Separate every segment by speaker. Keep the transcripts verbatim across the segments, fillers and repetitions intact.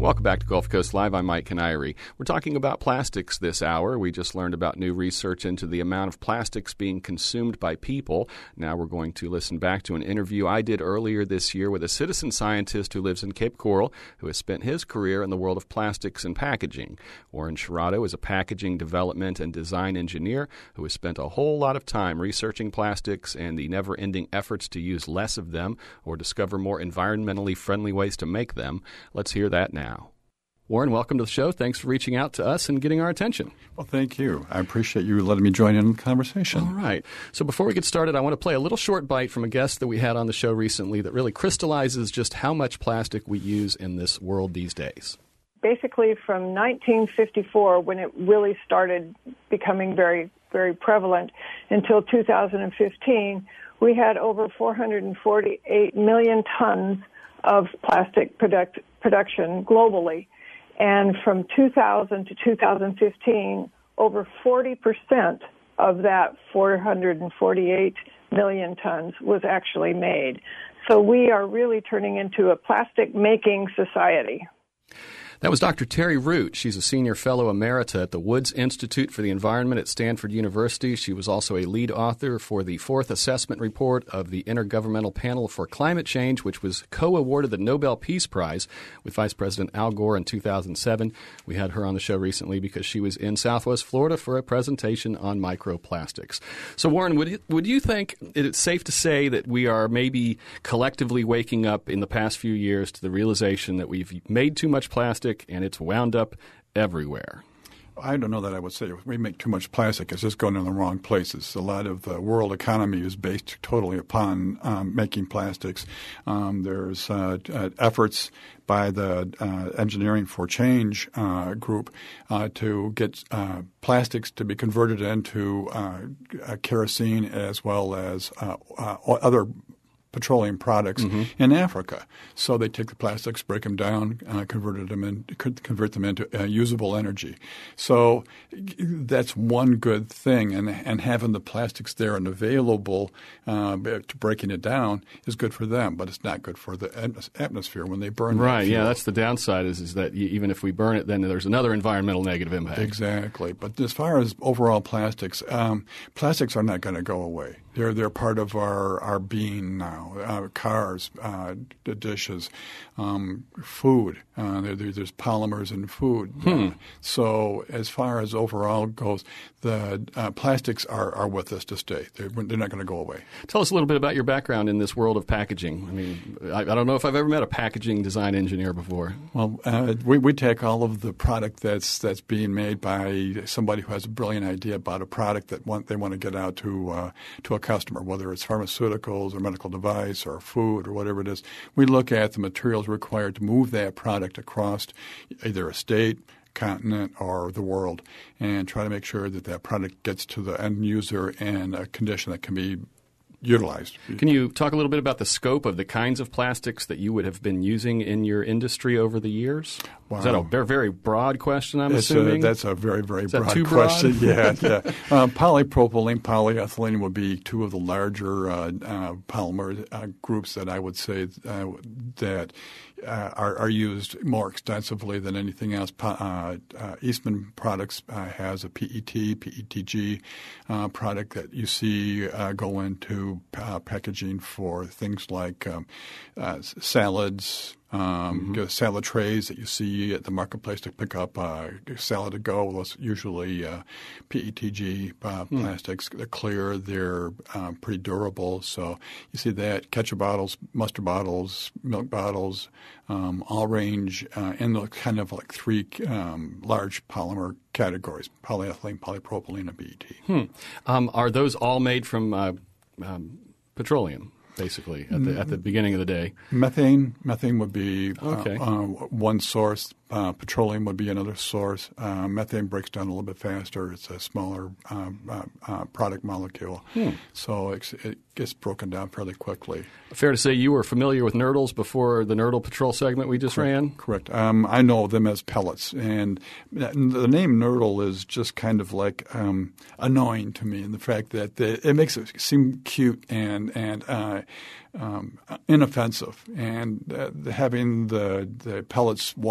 Speaker 1: Welcome back to Gulf Coast Live. I'm Mike Canary. We're talking about plastics this hour. We just learned about new research into the amount of plastics being consumed by people. Now we're going to listen back to an interview I did earlier this year with a citizen scientist who lives in Cape Coral, who has spent his career in the world of plastics and packaging. Warren Sciarratto is a packaging development and design engineer who has spent a whole lot of time researching plastics and the never-ending efforts to use less of them or discover more environmentally friendly ways to make them. Let's hear that now. Warren, welcome to the show. Thanks for reaching out to us and getting our attention.
Speaker 2: Well, thank you. I appreciate you letting me join in the conversation.
Speaker 1: All right. So before we get started, I want to play a little short bite from a guest that we had on the show recently that really crystallizes just how much plastic we use in this world these days.
Speaker 3: Basically from nineteen fifty-four, when it really started becoming very, very prevalent, until two thousand fifteen, we had over four hundred forty-eight million tons of plastic product, production globally. And from two thousand to two thousand fifteen, over forty percent of that four hundred forty-eight million tons was actually made. So we are really turning into a plastic-making society.
Speaker 1: That was Doctor Terry Root. She's a senior fellow emerita at the Woods Institute for the Environment at Stanford University. She was also a lead author for the fourth assessment report of the Intergovernmental Panel for Climate Change, which was co-awarded the Nobel Peace Prize with Vice President Al Gore in two thousand seven. We had her on the show recently because she was in Southwest Florida for a presentation on microplastics. So, Warren, would you, would you think it's safe to say that we are maybe collectively waking up in the past few years to the realization that we've made too much plastic and it's wound up everywhere?
Speaker 2: I don't know that I would say we make too much plastic. It's just going in the wrong places. A lot of the world economy is based totally upon um, making plastics. Um, there's uh, uh, efforts by the uh, Engineering for Change uh, group uh, to get uh, plastics to be converted into uh, uh, kerosene as well as uh, uh, other petroleum products mm-hmm. in Africa. So they take the plastics, break them down, uh, converted them in, convert them into uh, usable energy. So that's one good thing, and and having the plastics there and available uh, to breaking it down is good for them, but it's not good for the atmosphere when they burn.
Speaker 1: Right.
Speaker 2: That
Speaker 1: yeah, that's the downside. Is is that even if we burn it, then there's another environmental negative impact.
Speaker 2: Exactly. But as far as overall plastics, um, plastics are not going to go away. They're they're part of our, our being now. Uh, cars, uh, dishes, um, food. Uh, there, there's polymers in food.
Speaker 1: Hmm.
Speaker 2: Uh, so as far as overall goes, the uh, plastics are, are with us to stay. They're, they're not going to go away.
Speaker 1: Tell us a little bit about your background in this world of packaging. I mean, I, I don't know if I've ever met a packaging design engineer before.
Speaker 2: Well, uh, we, we take all of the product that's that's being made by somebody who has a brilliant idea about a product that want, they want to get out to uh, to a customer, whether it's pharmaceuticals or medical device or food or whatever it is. We look at the materials required to move that product across either a state, continent, or the world, and try to make sure that that product gets to the end user in a condition that can be utilized.
Speaker 1: Can you talk a little bit about the scope of the kinds of plastics that you would have been using in your industry over the years?
Speaker 2: Wow.
Speaker 1: Is that a very, very broad question, I'm
Speaker 2: it's
Speaker 1: assuming?
Speaker 2: A, that's a very, very
Speaker 1: Is that
Speaker 2: broad
Speaker 1: too broad?
Speaker 2: question. yeah, yeah. Uh, polypropylene, polyethylene would be two of the larger uh, uh, polymer uh, groups that I would say uh, that uh, are, are used more extensively than anything else. Uh, uh, Eastman Products uh, has a P E T, P E T G uh, product that you see uh, go into uh, packaging for things like um, uh, salads, Um, mm-hmm. salad trays that you see at the marketplace to pick up uh, salad to go. Well, it's usually uh, P E T G uh, mm. plastics. They're clear. They're um, pretty durable. So you see that. Ketchup bottles, mustard bottles, milk bottles, um, all range uh, in the kind of like three um, large polymer categories: polyethylene, polypropylene, and P E T.
Speaker 1: Hmm. Um, are those all made from uh, um, petroleum? Basically, at the at the beginning of the day,
Speaker 2: methane methane would be
Speaker 1: okay.
Speaker 2: uh, uh, one source. Uh, petroleum would be another source. Uh, methane breaks down a little bit faster. It's a smaller uh, uh, uh, product molecule, hmm. so it, it gets broken down fairly quickly.
Speaker 1: Fair to say you were familiar with Nurdles before the Nurdle Patrol segment we just
Speaker 2: Correct.
Speaker 1: ran?
Speaker 2: Correct. Um, I know them as pellets, and the name Nurdle is just kind of like um, annoying to me in the fact that they, it makes it seem cute and and uh, um, inoffensive, and uh, having the the pellets washing up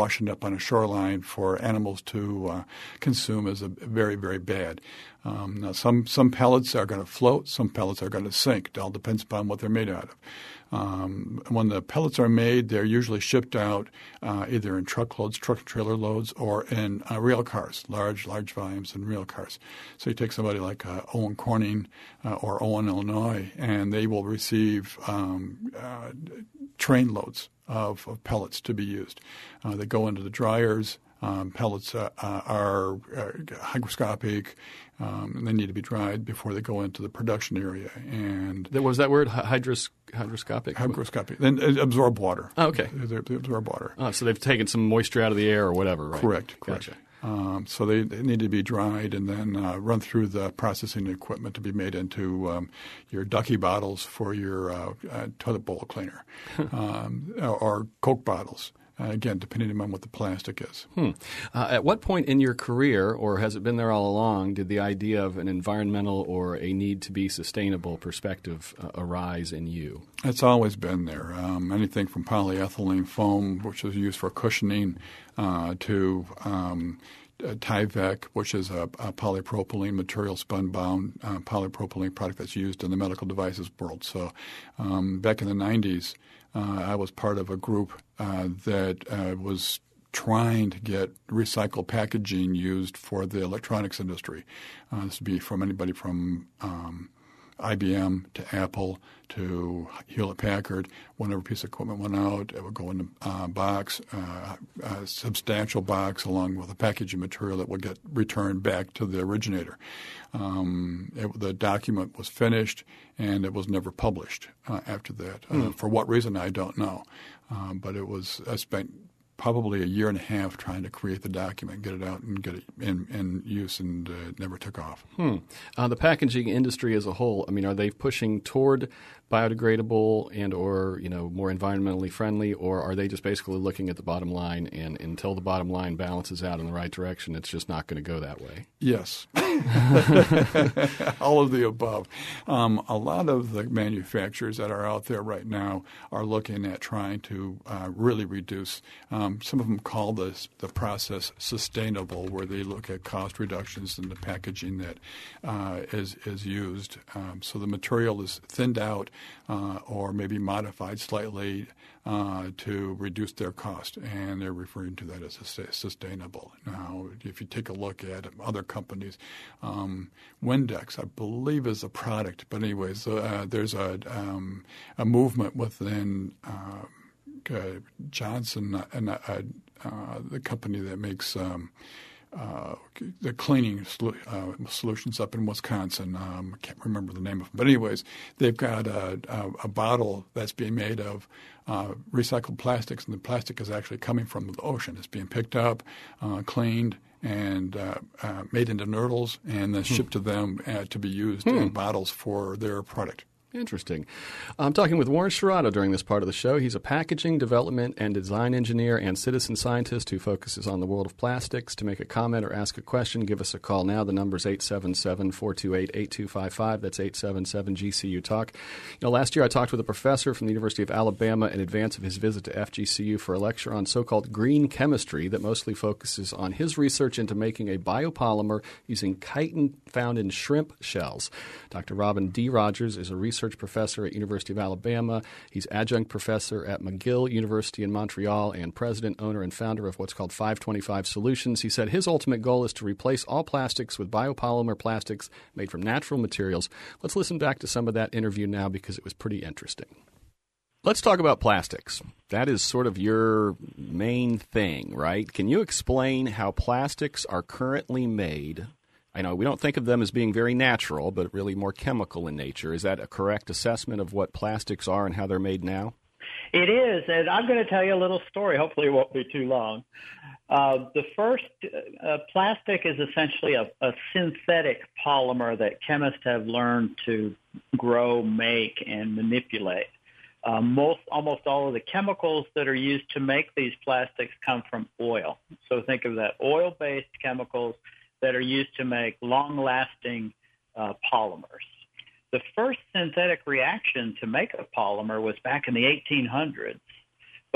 Speaker 2: on a shoreline for animals to uh, consume is a very, very bad. Um, now, some, some pellets are going to float, some pellets are going to sink. It all depends upon what they're made out of. Um, when the pellets are made, they're usually shipped out uh, either in truckloads, truck and trailer loads, or in uh, rail cars, large, large volumes in rail cars. So you take somebody like uh, Owen Corning uh, or Owen, Illinois, and they will receive um, uh, train loads of, of pellets to be used. Uh, they go into the dryers. Um, pellets uh, uh, are uh, hygroscopic, um, and they need to be dried before they go into the production area. And
Speaker 1: what was that word? Hydros- hydroscopic?
Speaker 2: Hygroscopic. Then they absorb water.
Speaker 1: Oh, okay.
Speaker 2: They, they absorb water.
Speaker 1: Oh, so they've taken some moisture out of the air or whatever, right?
Speaker 2: Correct. Correct.
Speaker 1: Gotcha.
Speaker 2: Um, so they, they need to be dried and then uh, run through the processing equipment to be made into um, your Ducky bottles for your uh, uh, toilet bowl cleaner, um, or Coke bottles. Uh, again, depending on what the plastic is.
Speaker 1: Hmm. Uh, at what point in your career, or has it been there all along, did the idea of an environmental or a need to be sustainable perspective uh, arise in you?
Speaker 2: It's always been there. Um, anything from polyethylene foam, which is used for cushioning, uh, to um, uh, Tyvek, which is a, a polypropylene material, spun-bound uh, polypropylene product that's used in the medical devices world. So um, back in the nineties, Uh, I was part of a group uh, that uh, was trying to get recycled packaging used for the electronics industry. Uh, this would be from anybody from um, I B M to Apple to Hewlett-Packard. Whenever a piece of equipment went out, it would go in a uh, box, uh, a substantial box, along with a packaging material that would get returned back to the originator. Um, it, the document was finished, and it was never published uh, after that. Uh, mm. For what reason, I don't know. Uh, but it was I spent probably a year and a half trying to create the document, get it out, and get it in, in use, and uh, it never took off.
Speaker 1: Hmm. Uh, the packaging industry as a whole, I mean, are they pushing toward biodegradable and or, you know, more environmentally friendly, or are they just basically looking at the bottom line, and until the bottom line balances out in the right direction, it's just not going to go that way?
Speaker 2: Yes. All of the above. Um, a lot of the manufacturers that are out there right now are looking at trying to uh, really reduce. Um, some of them call this the process sustainable, where they look at cost reductions in the packaging that uh, is, is used. Um, so the material is thinned out uh, or maybe modified slightly uh, to reduce their cost, and they're referring to that as sustainable. Now, if you take a look at other companies, um, Windex, I believe, is a product, but anyways, uh, there's a, um, a movement within uh, uh, Johnson and uh, uh, the company that makes um, Uh, the cleaning solu- uh, solutions up in Wisconsin. Um, I can't remember the name of them. But anyways, they've got a, a, a bottle that's being made of uh, recycled plastics, and the plastic is actually coming from the ocean. It's being picked up, uh, cleaned, and uh, uh, made into nurdles, and then hmm. shipped to them uh, to be used hmm. in bottles for their product.
Speaker 1: Interesting. I'm talking with Warren Sciarrotto during this part of the show. He's a packaging, development, and design engineer and citizen scientist who focuses on the world of plastics. To make a comment or ask a question, give us a call now. The number is eight seven seven, four two eight, eight two five five. That's eight seven seven G C U Talk. You know, last year I talked with a professor from the University of Alabama in advance of his visit to F G C U for a lecture on so-called green chemistry that mostly focuses on his research into making a biopolymer using chitin found in shrimp shells. Doctor Robin D. Rogers is a research professor at University of Alabama. He's adjunct professor at McGill University in Montreal and president, owner, and founder of what's called five twenty-five Solutions. He said his ultimate goal is to replace all plastics with biopolymer plastics made from natural materials. Let's listen back to some of that interview now because it was pretty interesting. Let's talk about plastics. That is sort of your main thing, right? Can you explain how plastics are currently made? I know we don't think of them as being very natural, but really more chemical in nature. Is that a correct assessment of what plastics are and how they're made now?
Speaker 4: It is, and I'm going to tell you a little story. Hopefully it won't be too long. Uh, the first uh, plastic is essentially a, a synthetic polymer that chemists have learned to grow, make, and manipulate. Uh, most, almost all of the chemicals that are used to make these plastics come from oil. So think of that, oil-based chemicals that are used to make long-lasting uh, polymers. The first synthetic reaction to make a polymer was back in the eighteen hundreds,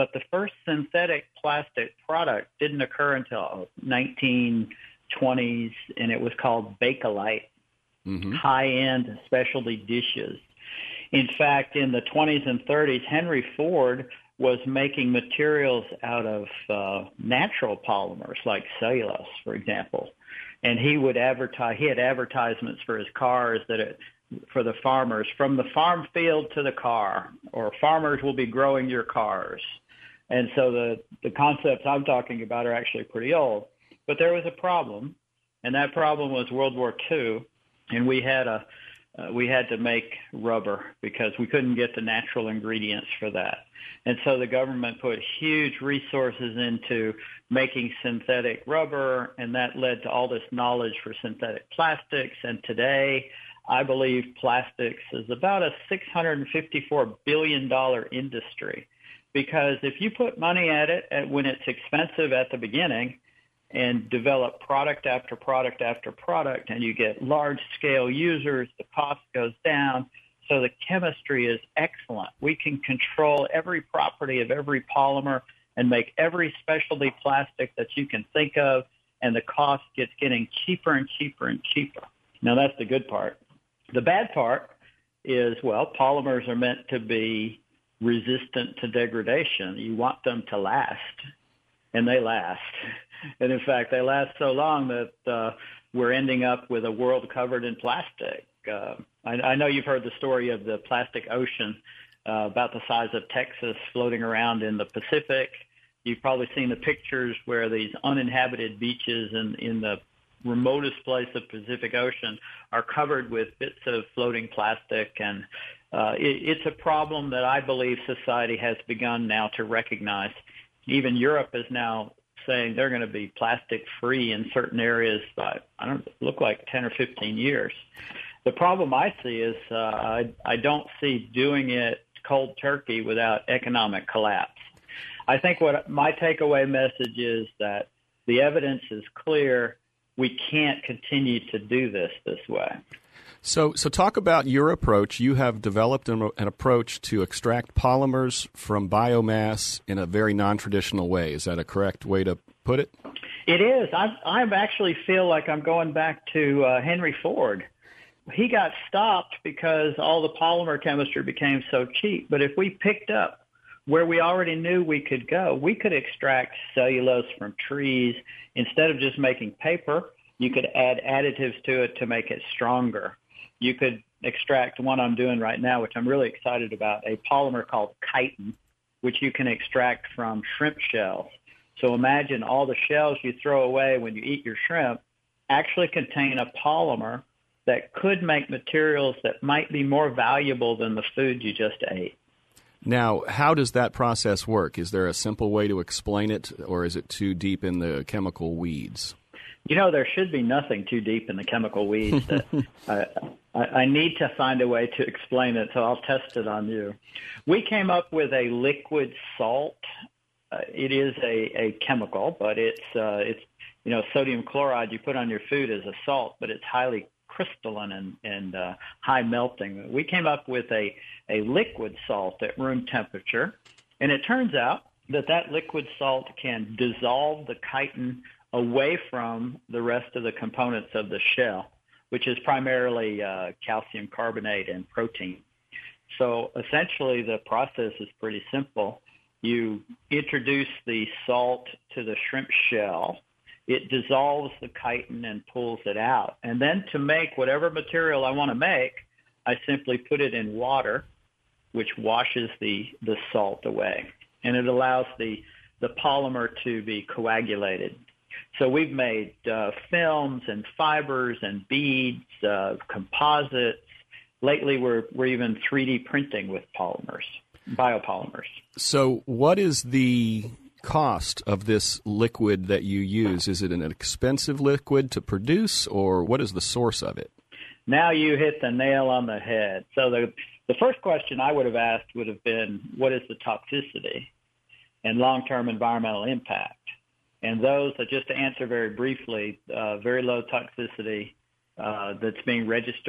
Speaker 4: But the first synthetic plastic product didn't occur until nineteen twenties, and it was called Bakelite, mm-hmm. high-end specialty dishes. In fact, in the twenties and thirties, Henry Ford was making materials out of uh, natural polymers like cellulose, for example. And he would advertise, he had advertisements for his cars that it, for the farmers, from the farm field to the car, or farmers will be growing your cars. And so the, the concepts I'm talking about are actually pretty old. But there was a problem, and that problem was World War Two, and we had a uh, we had to make rubber because we couldn't get the natural ingredients for that. And so the government put huge resources into making synthetic rubber, and that led to all this knowledge for synthetic plastics. And today, I believe plastics is about a six hundred fifty-four billion dollars industry, because if you put money at it at when it's expensive at the beginning and develop product after product after product, and you get large-scale users, the cost goes down. So the chemistry is excellent. We can control every property of every polymer and make every specialty plastic that you can think of, and the cost gets getting cheaper and cheaper and cheaper. Now, that's the good part. The bad part is, well, polymers are meant to be resistant to degradation. You want them to last, and they last. And in fact, they last so long that uh, we're ending up with a world covered in plastic. Uh, I, I know you've heard the story of the plastic ocean uh, about the size of Texas floating around in the Pacific. You've probably seen the pictures where these uninhabited beaches in, in the remotest place of Pacific Ocean are covered with bits of floating plastic. And uh, it, it's a problem that I believe society has begun now to recognize. Even Europe is now saying they're going to be plastic free in certain areas by, I don't look like ten or fifteen years. The problem I see is uh, I, I don't see doing it cold turkey without economic collapse. I think what my takeaway message is that the evidence is clear. We can't continue to do this this way.
Speaker 1: So, so talk about your approach. You have developed an, an approach to extract polymers from biomass in a very non-traditional way. Is that a correct way to put it?
Speaker 4: It is. I I actually feel like I'm going back to uh, Henry Ford. He got stopped because all the polymer chemistry became so cheap. But if we picked up where we already knew we could go, we could extract cellulose from trees. Instead of just making paper, you could add additives to it to make it stronger. You could extract one I'm doing right now, which I'm really excited about, a polymer called chitin, which you can extract from shrimp shells. So imagine all the shells you throw away when you eat your shrimp actually contain a polymer that could make materials that might be more valuable than the food you just ate.
Speaker 1: Now, how does that process work? Is there a simple way to explain it, or is it too deep in the chemical weeds?
Speaker 4: You know, there should be nothing too deep in the chemical weeds. That I, I, I need to find a way to explain it, so I'll test it on you. We came up with a liquid salt. Uh, it is a, a chemical, but it's, uh, it's, you know, sodium chloride you put on your food is a salt, but it's highly crystalline and, and uh, high melting. We came up with a, a liquid salt at room temperature, and it turns out that that liquid salt can dissolve the chitin away from the rest of the components of the shell, which is primarily uh, calcium carbonate and protein. So essentially the process is pretty simple. You introduce the salt to the shrimp shell. It dissolves the chitin and pulls it out. And then to make whatever material I want to make, I simply put it in water, which washes the, the salt away. And it allows the, the polymer to be coagulated. So we've made uh, films and fibers and beads, uh, composites. Lately, we're we're even three D printing with polymers, biopolymers.
Speaker 1: So what is the cost of this liquid that you use? Is it an expensive liquid to produce, or what is the source of it?
Speaker 4: Now you hit the nail on the head. So the the first question I would have asked would have been, what is the toxicity and long-term environmental impact? And those, uh, just to answer very briefly, uh, very low toxicity uh, that's being registered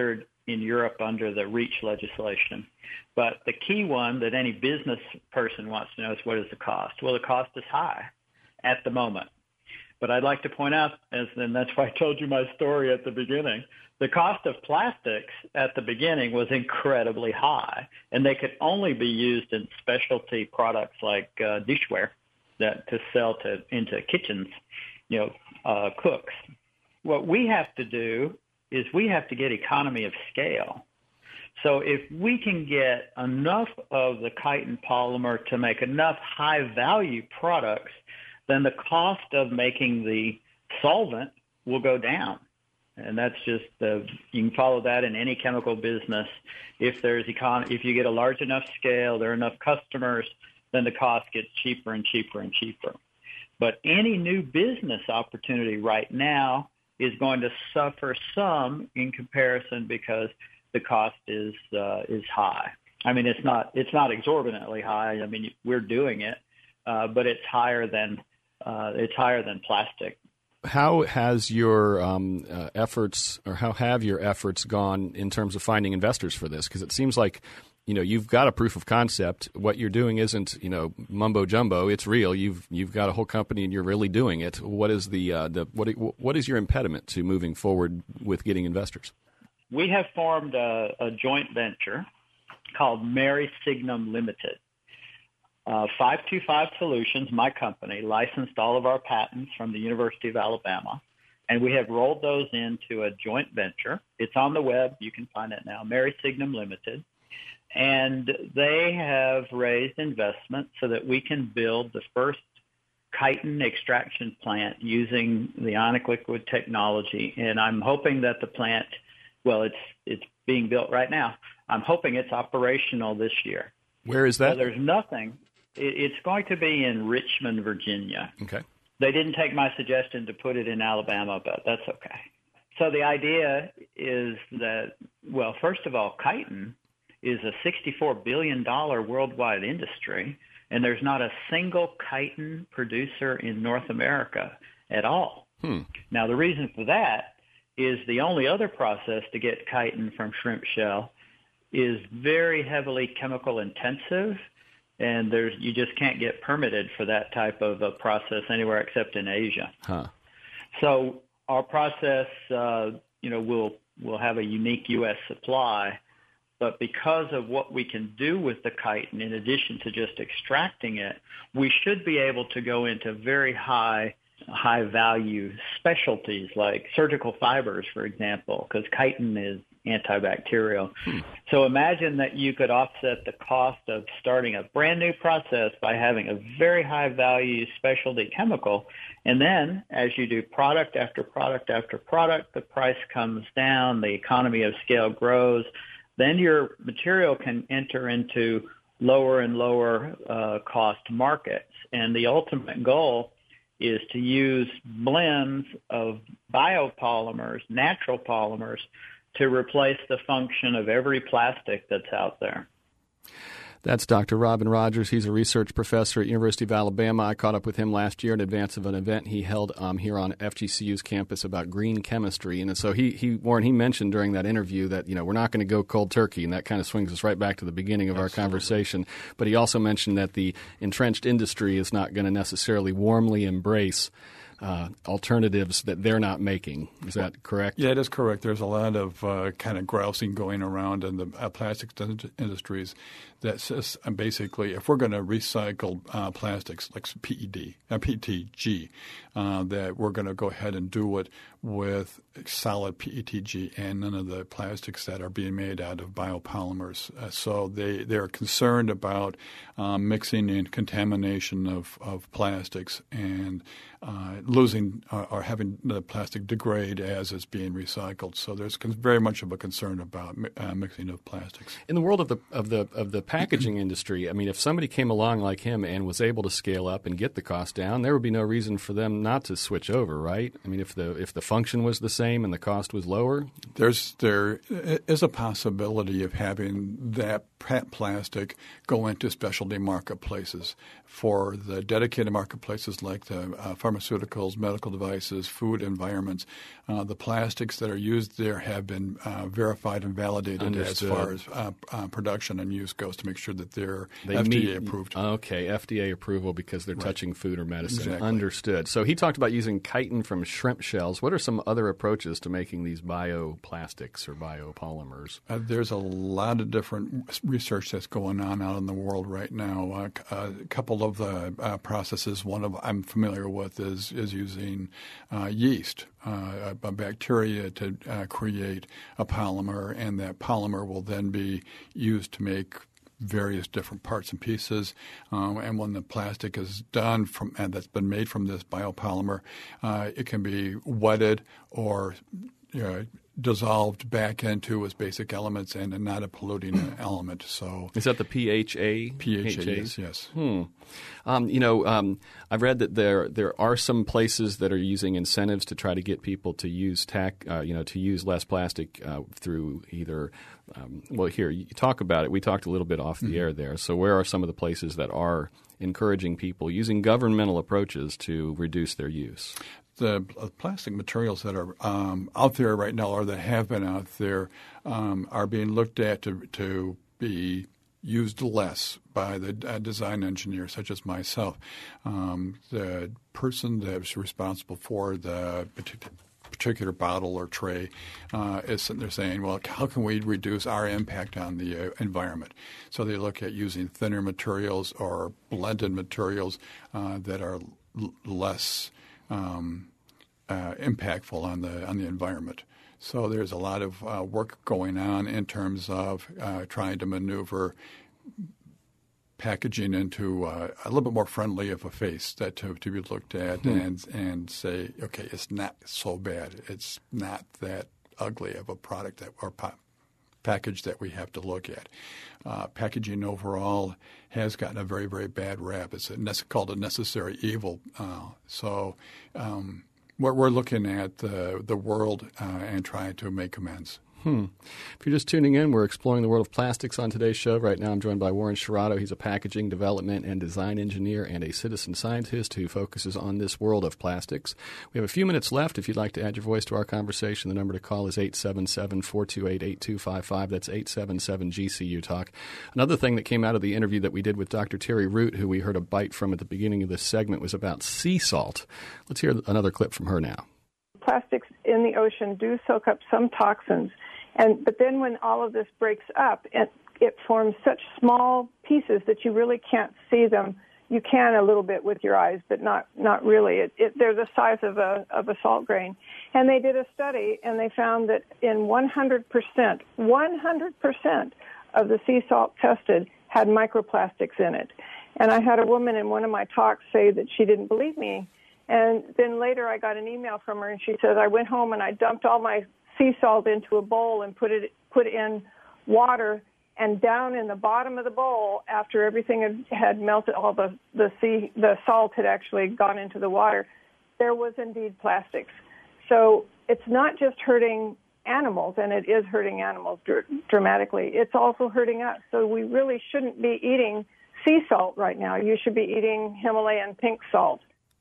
Speaker 4: in Europe under the REACH legislation. But the key one that any business person wants to know is, what is the cost? Well, the cost is high at the moment. But I'd like to point out, as and that's why I told you my story at the beginning, the cost of plastics at the beginning was incredibly high, and they could only be used in specialty products like uh, dishware that to sell to into kitchens, you know, uh, cooks. What we have to do is we have to get economy of scale. So if we can get enough of the chitin polymer to make enough high-value products, then the cost of making the solvent will go down. And that's just the, you can follow that in any chemical business. If there's econ, if you get a large enough scale, there are enough customers, then the cost gets cheaper and cheaper and cheaper. But any new business opportunity right now is going to suffer some in comparison because the cost is uh, is high. I mean, it's not it's not exorbitantly high. I mean, we're doing it, uh, but it's higher than uh, it's higher than plastic.
Speaker 1: How has your um, uh, efforts, or how have your efforts gone in terms of finding investors for this? Because it seems like, you know, you've got a proof of concept. What you're doing isn't, you know, mumbo jumbo. It's real. You've you've got a whole company and you're really doing it. What is the uh, the what what is your impediment to moving forward with getting investors?
Speaker 4: We have formed a, a joint venture called Mary Signum Limited. Uh, five two five Solutions, my company, licensed all of our patents from the University of Alabama, and we have rolled those into a joint venture. It's on the web. You can find it now, Mary Signum Limited. And they have raised investment so that we can build the first chitin extraction plant using the ionic liquid technology. And I'm hoping that the plant, well, it's it's being built right now. I'm hoping it's operational this year.
Speaker 1: Where is that?
Speaker 4: So there's nothing. It, it's going to be in Richmond, Virginia.
Speaker 1: Okay.
Speaker 4: They didn't take my suggestion to put it in Alabama, but that's okay. So the idea is that, well, first of all, chitin is a sixty-four billion dollars worldwide industry, and there's not a single chitin producer in North America at all.
Speaker 1: Hmm.
Speaker 4: Now, the reason for that is the only other process to get chitin from shrimp shell is very heavily chemical intensive, and there's you just can't get permitted for that type of a process anywhere except in Asia.
Speaker 1: Huh.
Speaker 4: So our process, uh, you know, will will have a unique U S supply, but because of what we can do with the chitin, in addition to just extracting it, we should be able to go into very high high value specialties like surgical fibers, for example, because chitin is antibacterial. Hmm. So imagine that you could offset the cost of starting a brand new process by having a very high value specialty chemical. And then as you do product after product after product, the price comes down, the economy of scale grows. Then your material can enter into lower and lower uh, cost markets. And the ultimate goal is to use blends of biopolymers, natural polymers, to replace the function of every plastic that's out there.
Speaker 1: That's Doctor Robin Rogers. He's a research professor at University of Alabama. I caught up with him last year in advance of an event he held um, here on F G C U's campus about green chemistry. And so he, he, Warren, he mentioned during that interview that, you know, we're not going to go cold turkey, and that kind of swings us right back to the beginning of Absolutely. Our conversation. But he also mentioned that the entrenched industry is not going to necessarily warmly embrace Uh, alternatives that they're not making. Is that correct?
Speaker 2: Yeah, it is correct. There's a lot of uh, kind of grousing going around in the uh, plastics industries that says uh, basically if we're going to recycle uh, plastics like P E D, uh, P E T G, uh, that we're going to go ahead and do it with solid P E T G and none of the plastics that are being made out of biopolymers. Uh, so they, they're concerned about um, mixing and contamination of, of plastics and uh, losing uh, or having the plastic degrade as it's being recycled. So there's con- very much of a concern about uh, mixing of plastics.
Speaker 1: In the world of the of the of the packaging industry, I mean, if somebody came along like him and was able to scale up and get the cost down, there would be no reason for them not to switch over, right? I mean, if the if the function was the same and the cost was lower,
Speaker 2: there's there is a possibility of having that plastic go into specialty marketplaces. For the dedicated marketplaces like the uh, pharmaceuticals, medical devices, food environments, uh, the plastics that are used there have been uh, verified and validated
Speaker 1: Understood.
Speaker 2: as far as uh, uh, production and use goes to make sure that they're
Speaker 1: they
Speaker 2: F D A
Speaker 1: meet,
Speaker 2: approved.
Speaker 1: Okay, F D A approval because they're
Speaker 2: Right.
Speaker 1: touching food or medicine.
Speaker 2: Exactly.
Speaker 1: Understood. So he talked about using chitin from shrimp shells. What are some other approaches to making these bioplastics or biopolymers?
Speaker 2: Uh, there's a lot of different research that's going on out in the world right now. Uh, a couple of the uh, processes, one of I'm familiar with is is using uh, yeast, uh, a, a bacteria to uh, create a polymer, and that polymer will then be used to make various different parts and pieces. Um, and when the plastic is done from and that's been made from this biopolymer, uh, it can be wetted or you know, dissolved back into its basic elements and not a polluting element. So
Speaker 1: Is that the P H A?
Speaker 2: P H A, yes, yes.
Speaker 1: Hmm. Um, you know, um, I've read that there there are some places that are using incentives to try to get people to use tac, uh, you know, to use less plastic uh, through either. Um, well, here you talk about it. We talked a little bit off the mm-hmm. air there. So, where are some of the places that are encouraging people using governmental approaches to reduce their use?
Speaker 2: The uh, plastic materials that are um, out there right now, or that have been out there, um, are being looked at to to be used less by the uh, design engineer, such as myself. Um, the person that's responsible for the particular particular bottle or tray uh, is they're saying, well, how can we reduce our impact on the uh, environment? So they look at using thinner materials or blended materials uh, that are l- less um, uh, impactful on the on the environment. So there's a lot of uh, work going on in terms of uh, trying to maneuver packaging into uh, a little bit more friendly of a face that to, to be looked at hmm. and and say, okay, it's not so bad. It's not that ugly of a product that or pa- package that we have to look at. Uh, packaging overall has gotten a very, very bad rap. It's a nece- called a necessary evil. Uh, so um, we're, we're looking at the, the world uh, and trying to make amends.
Speaker 1: Hmm. If you're just tuning in, we're exploring the world of plastics on today's show. Right now I'm joined by Warren Sciarratto. He's a packaging, development, and design engineer and a citizen scientist who focuses on this world of plastics. We have a few minutes left. If you'd like to add your voice to our conversation, the number to call is eight seven seven, four two eight, eight two five five. That's eight seven seven G C U Talk. Another thing that came out of the interview that we did with Doctor Terry Root, who we heard a bite from at the beginning of this segment, was about sea salt. Let's hear another clip from her now.
Speaker 3: Plastics in the ocean do soak up some toxins. And but then when all of this breaks up, it, it forms such small pieces that you really can't see them. You can a little bit with your eyes, but not not really. It, it, they're the size of a of a salt grain. And they did a study, and they found that in one hundred percent, one hundred percent of the sea salt tested had microplastics in it. And I had a woman in one of my talks say that she didn't believe me. And then later I got an email from her, and she says, I went home and I dumped all my sea salt into a bowl and put it put in water, and down in the bottom of the bowl, after everything had, had melted, all the the sea the salt had actually gone into the water, there was indeed plastics. So it's not just hurting animals, and it is hurting animals dr- dramatically. It's also hurting us. So we really shouldn't be eating sea salt right now. You should be eating Himalayan pink salt.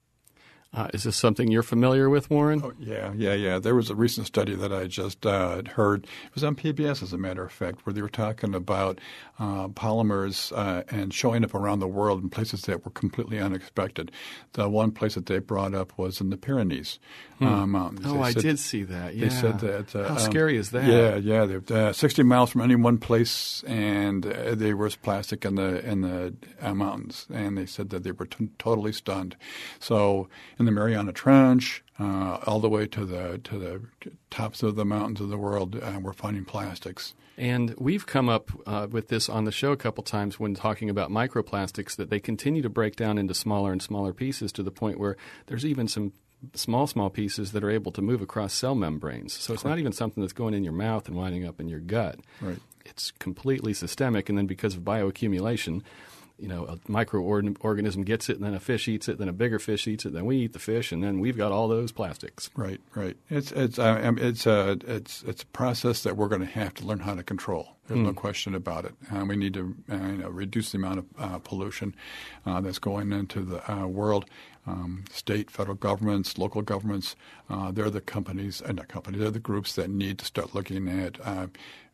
Speaker 1: Uh, is this something you're familiar with, Warren?
Speaker 2: Oh, yeah, yeah, yeah. There was a recent study that I just uh, heard. It was on P B S, as a matter of fact, where they were talking about uh, polymers uh, and showing up around the world in places that were completely unexpected. The one place that they brought up was in the Pyrenees
Speaker 1: hmm.
Speaker 2: uh, Mountains.
Speaker 1: Oh,
Speaker 2: they
Speaker 1: I
Speaker 2: said,
Speaker 1: did see that. Yeah.
Speaker 2: They said that. Uh,
Speaker 1: How
Speaker 2: um,
Speaker 1: scary is that?
Speaker 2: Yeah, yeah. They're uh, sixty miles from any one place, and uh, there was plastic in the in the uh, mountains, and they said that they were t- totally stunned. So in the Mariana Trench, uh, all the way to the to the tops of the mountains of the world, uh, we're finding plastics.
Speaker 1: And we've come up uh, with this on the show a couple times when talking about microplastics, that they continue to break down into smaller and smaller pieces to the point where there's even some small, small pieces that are able to move across cell membranes. So it's not even something that's going in your mouth and winding up in your gut.
Speaker 2: Right.
Speaker 1: It's completely systemic, and then because of bioaccumulation, you know, a microorganism gets it, and then a fish eats it, then a bigger fish eats it, then we eat the fish, and then we've got all those plastics.
Speaker 2: Right, right. It's it's uh, it's a it's it's a process that we're going to have to learn how to control. There's mm. no question about it. Uh, we need to uh, you know, reduce the amount of uh, pollution uh, that's going into the uh, world. Um, state, federal governments, local governments, uh, they're the companies, and not companies, they're the groups that need to start looking at uh,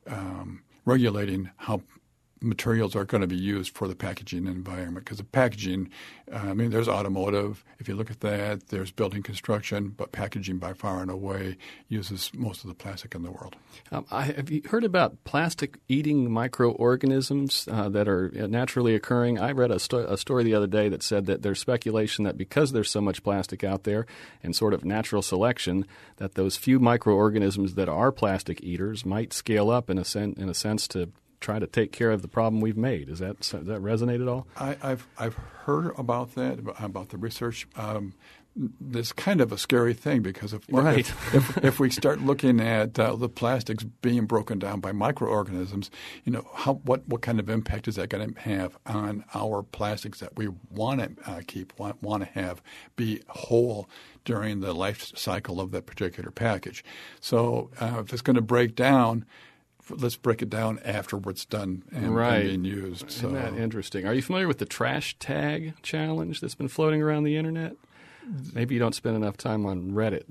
Speaker 2: um, regulating how materials are going to be used for the packaging environment. Because the packaging, uh, I mean, there's automotive. If you look at that, there's building construction, but packaging by far and away uses most of the plastic in the world.
Speaker 1: Um, I, have you heard about plastic-eating microorganisms uh, that are naturally occurring? I read a, sto- a story the other day that said that there's speculation that because there's so much plastic out there and sort of natural selection, that those few microorganisms that are plastic eaters might scale up in a, sen- in a sense to try to take care of the problem we've made. Is that, does that resonate at all?
Speaker 2: I, I've I've heard about that, about the research. Um, it's kind of a scary thing because if
Speaker 1: right.
Speaker 2: if, if, if we start looking at uh, the plastics being broken down by microorganisms, you know, how what, what kind of impact is that going to have on our plastics that we want to uh, keep, want, want to have be whole during the life cycle of that particular package? So uh, if it's going to break down, let's break it down after it's done and,
Speaker 1: right.
Speaker 2: and being used. So.
Speaker 1: Isn't that interesting? Are you familiar with the trash tag challenge that's been floating around the internet? Maybe you don't spend enough time on Reddit.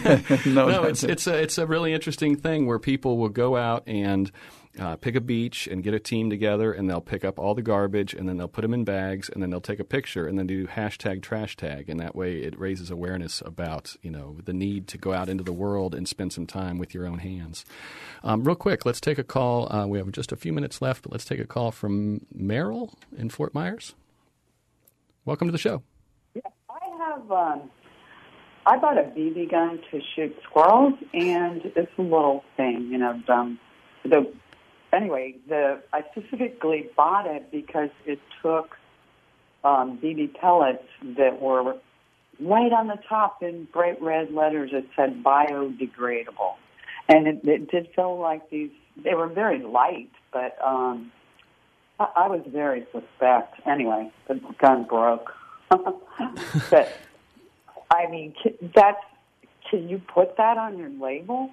Speaker 2: no,
Speaker 1: no, it's it's a it's a really interesting thing where people will go out and uh, pick a beach and get a team together, and they'll pick up all the garbage, and then they'll put them in bags, and then they'll take a picture, and then do hashtag trash tag, and that way it raises awareness about, you know, the need to go out into the world and spend some time with your own hands. Um, real quick, let's take a call. Uh, we have just a few minutes left, but let's take a call from Merrill in Fort Myers. Welcome to the show.
Speaker 5: Yeah, I have. Um, I bought a B B gun to shoot squirrels, and it's a little thing, you know. Um, the Anyway, the I specifically bought it because it took um, B B pellets that were right on the top in bright red letters. It said biodegradable. And it, it did feel like these, they were very light, but um, I, I was very suspect. Anyway, the gun broke. But, I mean, that's, can you put that on your label?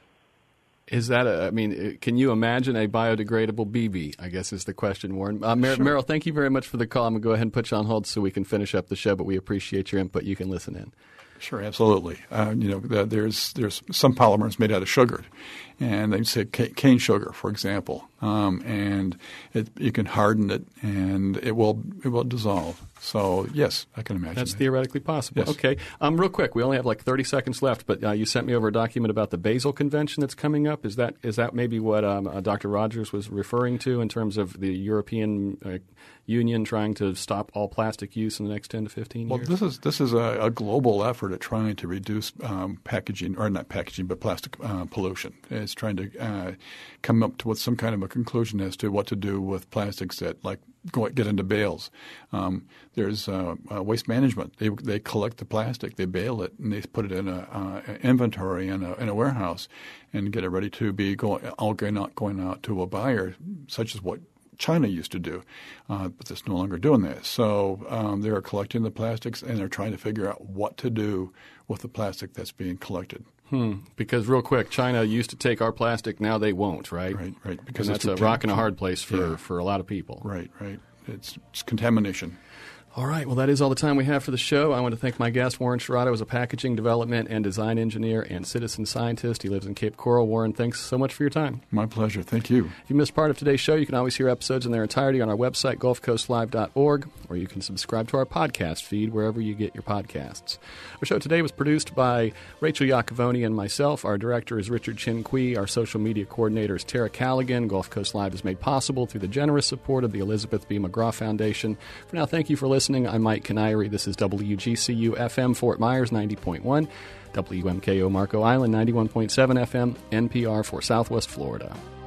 Speaker 1: Is that a, I mean, can you imagine a biodegradable B B, I guess is the question, Warren. Uh, Mer-
Speaker 2: sure.
Speaker 1: Merrill, thank you very much for the call. I'm going to go ahead and put you on hold so we can finish up the show, but we appreciate your input. You can listen in.
Speaker 2: Sure, absolutely. Uh, you know, the, there's there's some polymers made out of sugar, and they say ca- cane sugar, for example, um, and it, you can harden it, and it will it will dissolve. So yes, I can imagine
Speaker 1: that's
Speaker 2: that.
Speaker 1: theoretically possible.
Speaker 2: Yes.
Speaker 1: Okay, um, real quick, we only have like thirty seconds left, but uh, you sent me over a document about the Basel Convention that's coming up. Is that is that maybe what um, uh, Doctor Rogers was referring to in terms of the European uh, Union trying to stop all plastic use in the next ten to fifteen years?
Speaker 2: Well, this is this is a, a global effort at trying to reduce um, packaging, or not packaging, but plastic uh, pollution. It's trying to uh, come up to with some kind of a conclusion as to what to do with plastics that, like, go get into bales. Um, there's uh, uh, waste management. They they collect the plastic, they bale it, and they put it in a uh, inventory in a in a warehouse, and get it ready to be going all going out going out to a buyer, such as what China used to do, uh, but it's no longer doing that. So um, they're collecting the plastics, and they're trying to figure out what to do with the plastic that's being collected.
Speaker 1: Hmm. Because real quick, China used to take our plastic. Now they won't, right?
Speaker 2: Right, right. Because
Speaker 1: and
Speaker 2: it's
Speaker 1: that's a rock and a hard place for,
Speaker 2: yeah.
Speaker 1: for a lot of people.
Speaker 2: Right, right. It's, it's contamination.
Speaker 1: All right. Well, that is all the time we have for the show. I want to thank my guest, Warren Sherrato, as a packaging development and design engineer and citizen scientist. He lives in Cape Coral. Warren, thanks so much for your time.
Speaker 2: My pleasure. Thank you.
Speaker 1: If you missed part of today's show, you can always hear episodes in their entirety on our website, gulf coast live dot org, or you can subscribe to our podcast feed wherever you get your podcasts. Our show today was produced by Rachel Iacovoni and myself. Our director is Richard Chin Kui. Our social media coordinator is Tara Callaghan. Gulf Coast Live is made possible through the generous support of the Elizabeth B. McGraw Foundation. For now, thank you for listening. I'm Mike Canary. This is W G C U F M Fort Myers ninety point one, W M K O Marco Island ninety-one point seven F M, N P R for Southwest Florida.